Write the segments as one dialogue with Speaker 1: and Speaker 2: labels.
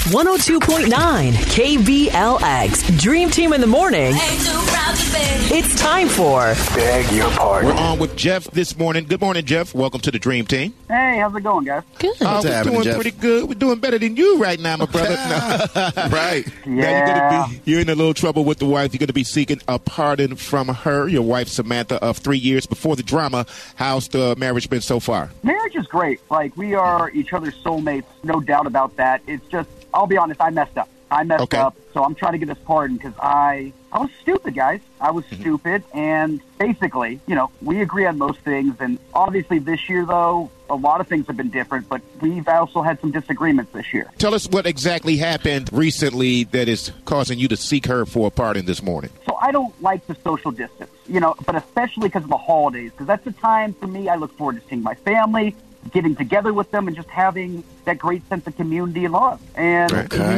Speaker 1: 102.9 KBLX. Dream Team in the morning. It's time for
Speaker 2: Beg Your Pardon.
Speaker 3: We're on with Jeff this morning. Good morning, Jeff. Welcome to the Dream Team.
Speaker 4: Hey, how's it going, guys?
Speaker 1: Good.
Speaker 3: We're doing pretty good. We're doing better than you right now, my brother. Right.
Speaker 4: Yeah.
Speaker 3: Now you're in a little trouble with the wife. You're going to be seeking a pardon from her, your wife, Samantha, of 3 years before the drama. How's the marriage been so far?
Speaker 4: Marriage is great. Like, we are each other's soulmates, no doubt about that. It's just, I'll be honest, I messed up. So I'm trying to get this pardon because I was stupid, guys. I was stupid, and basically, we agree on most things, and obviously this year, though, a lot of things have been different, but we've also had some disagreements this year.
Speaker 3: Tell us what exactly happened recently that is causing you to seek her for a pardon this morning.
Speaker 4: So I don't like the social distance, but especially because of the holidays, because that's the time for me I look forward to seeing my family, getting together with them, and just having that great sense of community and love. And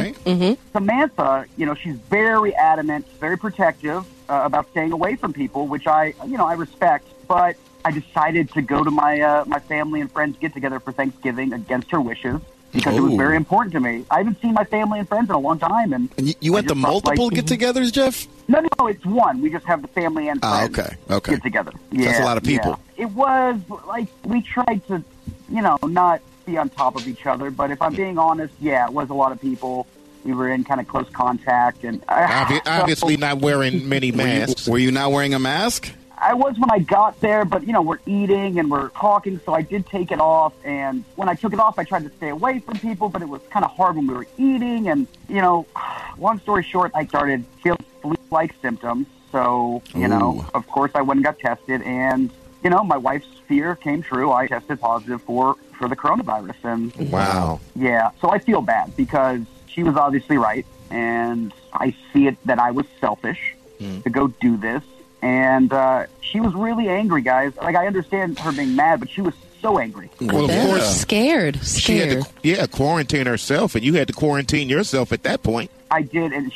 Speaker 4: Samantha, she's very adamant, very protective about staying away from people, which I respect. But I decided to go to my family and friends get together for Thanksgiving against her wishes because it was very important to me. I haven't seen my family and friends in a long time. And
Speaker 5: you went to multiple get-togethers, Jeff?
Speaker 4: No, it's one. We just have the family and friends get together. Yeah,
Speaker 5: that's a lot of people.
Speaker 4: Yeah. It was like we tried to, not be on top of each other. But if I'm being honest, it was a lot of people. We were in kind of close contact. And
Speaker 3: obviously not wearing many masks.
Speaker 5: Were you not wearing a mask?
Speaker 4: I was when I got there, but, we're eating and we're talking, so I did take it off. And when I took it off, I tried to stay away from people, but it was kind of hard when we were eating. And, long story short, I started feeling flu-like symptoms. So, of course, I went and got tested. And, my wife's fear came true. I tested positive for the coronavirus. And
Speaker 3: wow.
Speaker 4: Yeah, so I feel bad because she was obviously right. And I see it that I was selfish to go do this. And she was really angry, guys. Like, I understand her being mad, but she was so angry.
Speaker 3: Well, of course.
Speaker 1: Scared.
Speaker 3: She had to, quarantine herself, and you had to quarantine yourself at that point.
Speaker 4: I did, and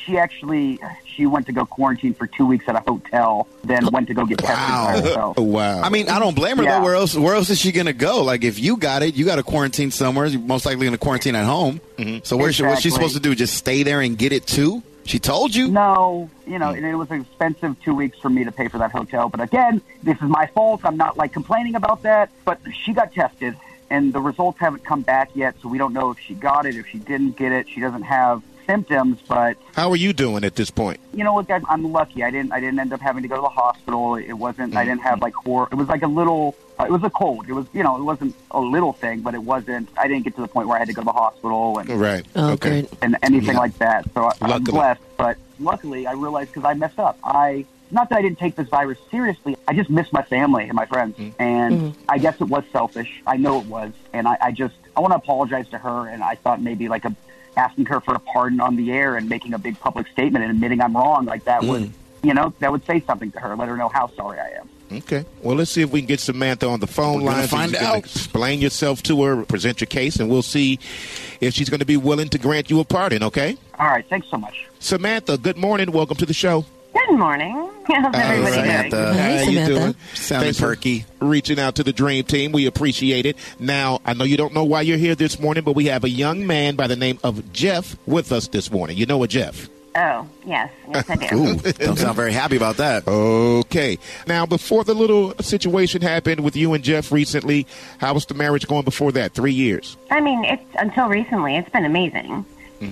Speaker 4: she went to go quarantine for 2 weeks at a hotel, then went to go get tested by herself.
Speaker 3: Wow.
Speaker 5: I mean, I don't blame her, though. Where else is she going to go? Like, if you got it, you got to quarantine somewhere. You're most likely going to quarantine at home. So what's she supposed to do? Just stay there and get it, too? She told you?
Speaker 4: No, and it was an expensive 2 weeks for me to pay for that hotel. But again, this is my fault. I'm not, complaining about that. But she got tested, and the results haven't come back yet, so we don't know if she got it, if she didn't get it. She doesn't have symptoms, but...
Speaker 3: How are you doing at this point?
Speaker 4: You know what, guys? I'm lucky. I didn't end up having to go to the hospital. It wasn't... I didn't have, it was like a little... it was a cold. It was, it wasn't a little thing, but it wasn't... I didn't get to the point where I had to go to the hospital and...
Speaker 3: Right.
Speaker 1: Okay.
Speaker 4: And anything like that. So I'm blessed, but luckily I realized because I messed up. Not that I didn't take this virus seriously. I just missed my family and my friends. And I guess it was selfish. I know it was. And I want to apologize to her. And I thought maybe asking her for a pardon on the air and making a big public statement and admitting I'm wrong, that would, that would say something to her, let her know how sorry I am.
Speaker 3: Okay. Well, let's see if we can get Samantha on the phone line.
Speaker 5: Find out.
Speaker 3: Explain yourself to her, present your case, and we'll see if she's going to be willing to grant you a pardon, okay?
Speaker 4: All right. Thanks so much.
Speaker 3: Samantha, good morning. Welcome to the show.
Speaker 6: Good morning. How's everybody doing?
Speaker 3: How you doing?
Speaker 5: Sounding perky.
Speaker 3: Reaching out to the Dream Team. We appreciate it. Now, I know you don't know why you're here this morning, but we have a young man by the name of Jeff with us this morning. You know a Jeff?
Speaker 6: Oh, yes. Yes, I do.
Speaker 5: Ooh, don't sound very happy about that.
Speaker 3: Okay. Now, before the little situation happened with you and Jeff recently, how was the marriage going before that? 3 years?
Speaker 6: I mean, until recently, it's been amazing.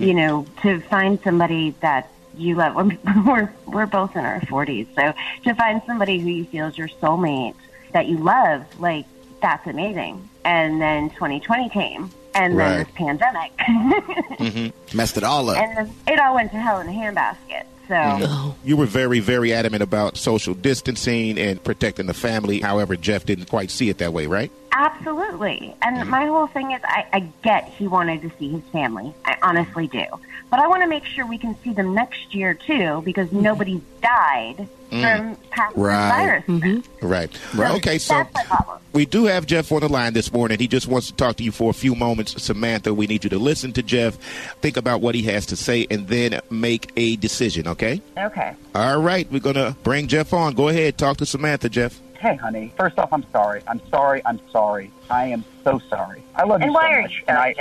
Speaker 6: To find somebody that you love. We're both in our 40s, so to find somebody who you feel is your soulmate that you love, that's amazing. And then 2020 came, and then this pandemic
Speaker 5: messed it all up,
Speaker 6: and then it all went to hell in a handbasket. So
Speaker 3: you were very, very adamant about social distancing and protecting the family. However, Jeff didn't quite see it that way, right?
Speaker 6: Absolutely. And my whole thing is I get he wanted to see his family. I honestly do. But I want to make sure we can see them next year, too, because nobody's died from passing the virus.
Speaker 3: Right.
Speaker 6: So
Speaker 3: okay, so
Speaker 6: that's my problem.
Speaker 3: we do have Jeff on the line this morning. He just wants to talk to you for a few moments. Samantha, we need you to listen to Jeff, think about what he has to say, and then make a decision, okay?
Speaker 6: Okay.
Speaker 3: All right, we're going to bring Jeff on. Go ahead, talk to Samantha, Jeff.
Speaker 4: Hey, honey. First off, I'm sorry. I'm sorry. I am so sorry. I love you so much.
Speaker 6: And why are you sorry, Jeff?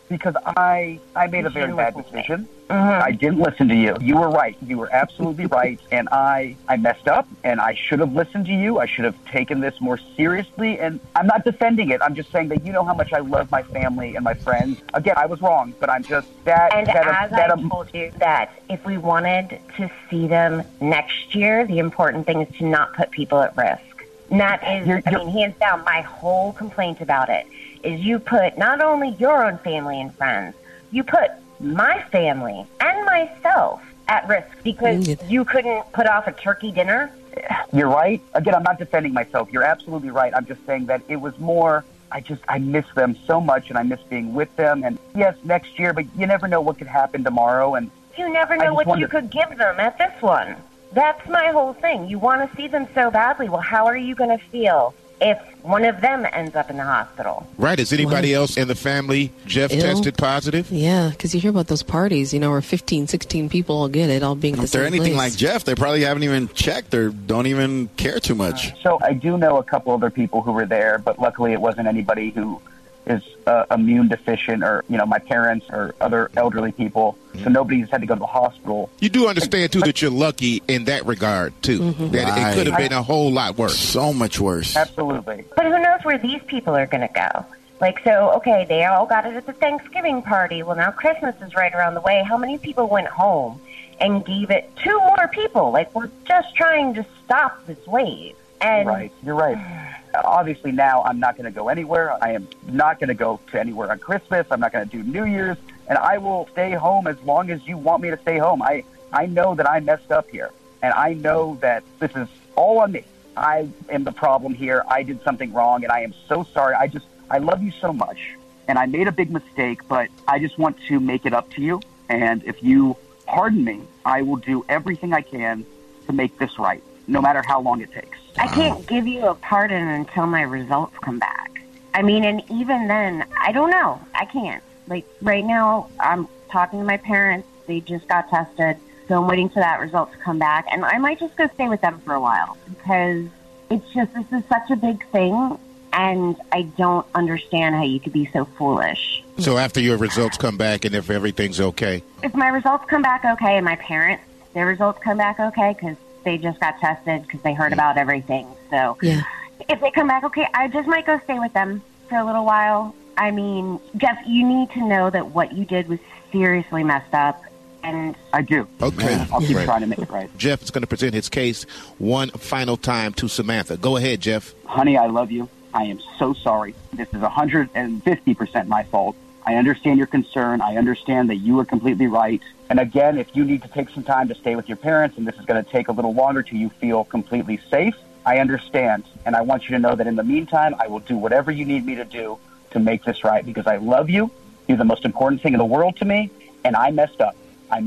Speaker 4: because I made a very bad decision. I didn't listen to you. You were right. You were absolutely right. And I messed up, and I should have listened to you. I should have taken this more seriously. And I'm not defending it. I'm just saying that you know how much I love my family and my friends. Again, I was wrong, but I'm just that.
Speaker 6: And I told you that if we wanted to see them next year, the important thing is to not put people at risk. And that is, hands down, my whole complaint about it is you put not only your own family and friends, you put my family and myself at risk because you couldn't put off a turkey dinner.
Speaker 4: You're right. Again, I'm not defending myself. You're absolutely right. I'm just saying that it was more, I miss them so much, and I miss being with them. And yes, next year, but you never know what could happen tomorrow. And
Speaker 6: you never know what you could give them at this one. That's my whole thing. You want to see them so badly. Well, how are you going to feel if one of them ends up in the hospital?
Speaker 3: Right. Is anybody else in the family, Jeff, tested positive?
Speaker 2: Yeah, because you hear about those parties, where 15, 16 people all get it, all being the same place. If they're
Speaker 5: anything like Jeff, they probably haven't even checked or don't even care too much.
Speaker 4: So I do know a couple other people who were there, but luckily it wasn't anybody who is immune deficient or, my parents or other elderly people. So nobody's had to go to the hospital.
Speaker 3: You do understand, too, that you're lucky in that regard, too. That it could have been a whole lot worse.
Speaker 5: So much worse.
Speaker 4: Absolutely.
Speaker 6: But who knows where these people are going to go? Okay, they all got it at the Thanksgiving party. Well, now Christmas is right around the way. How many people went home and gave it 2 more people? We're just trying to stop this wave. And
Speaker 4: You're right. Obviously, now I'm not going to go anywhere. I am not going to go to anywhere on Christmas. I'm not going to do New Year's. And I will stay home as long as you want me to stay home. I know that I messed up here. And I know that this is all on me. I am the problem here. I did something wrong, and I am so sorry. I love you so much. And I made a big mistake, but I just want to make it up to you. And if you pardon me, I will do everything I can to make this right, no matter how long it takes.
Speaker 6: I can't give you a pardon until my results come back. And even then, I don't know. I can't. Right now, I'm talking to my parents. They just got tested. So I'm waiting for that result to come back. And I might just go stay with them for a while because this is such a big thing. And I don't understand how you could be so foolish.
Speaker 3: So after your results come back and if everything's okay?
Speaker 6: If my results come back okay and my parents, their results come back okay because they just got tested because they heard about everything. So if they come back okay, I just might go stay with them for a little while. Jeff, you need to know that what you did was seriously messed up. And
Speaker 4: I do.
Speaker 3: Okay.
Speaker 4: I'll keep trying to make it right.
Speaker 3: Jeff is going to present his case one final time to Samantha. Go ahead, Jeff.
Speaker 4: Honey, I love you. I am so sorry. This is 150% my fault. I understand your concern. I understand that you are completely right. And again, if you need to take some time to stay with your parents and this is going to take a little longer till you feel completely safe, I understand. And I want you to know that in the meantime, I will do whatever you need me to do to make this right because I love you. You're the most important thing in the world to me. And I messed up.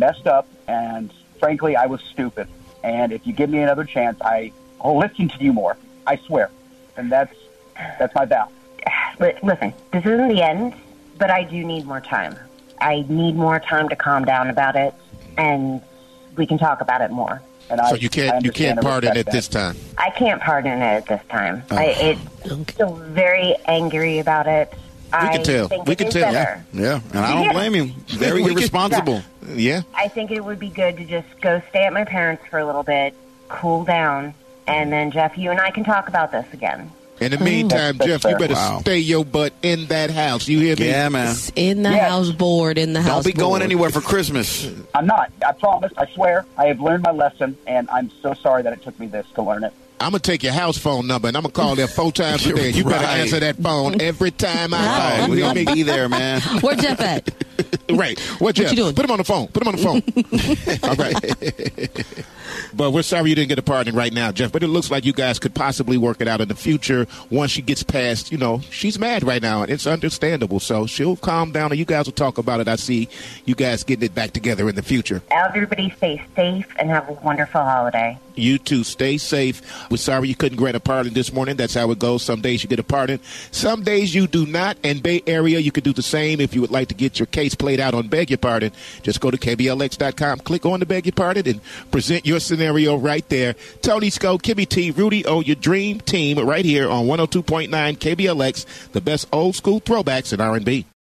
Speaker 4: And frankly, I was stupid. And if you give me another chance, I'll listen to you more. I swear. And that's my vow.
Speaker 6: Listen, this isn't the end, but I do need more time. I need more time to calm down about it, and we can talk about it more.
Speaker 3: And so you can't pardon it this time?
Speaker 6: I can't pardon it at this time. I'm still very angry about it.
Speaker 3: We can tell.
Speaker 5: Yeah, and I don't blame you. Very irresponsible.
Speaker 3: Yeah.
Speaker 6: I think it would be good to just go stay at my parents for a little bit, cool down, and then, Jeff, you and I can talk about this again.
Speaker 3: In the meantime, Jeff, you better stay your butt in that house. You hear me?
Speaker 5: Yeah, man.
Speaker 2: In the house board, in the house
Speaker 5: Don't be going anywhere for Christmas.
Speaker 4: I'm not. I promise. I swear. I have learned my lesson, and I'm so sorry that it took me this to learn it.
Speaker 3: I'm going to take your house phone number, and I'm going to call there 4 times a day. You better answer that phone every time I call.
Speaker 5: We're going to be there, man.
Speaker 2: Where Jeff at?
Speaker 3: Right. What you doing? Put him on the phone. All right. But we're sorry you didn't get a pardon right now, Jeff. But it looks like you guys could possibly work it out in the future once she gets past, she's mad right now, and it's understandable. So she'll calm down, and you guys will talk about it. I see you guys getting it back together in the future.
Speaker 6: Everybody stay safe and have a wonderful holiday.
Speaker 3: You too. Stay safe. We're sorry you couldn't grant a pardon this morning. That's how it goes. Some days you get a pardon. Some days you do not. And Bay Area, you can do the same. If you would like to get your case played out on Beg Your Pardon, just go to KBLX.com, click on the Beg Your Pardon, and present your scenario right there. Tony Sco, Kimmy T, Rudy O, your dream team right here on 102.9 KBLX, the best old school throwbacks in R&B.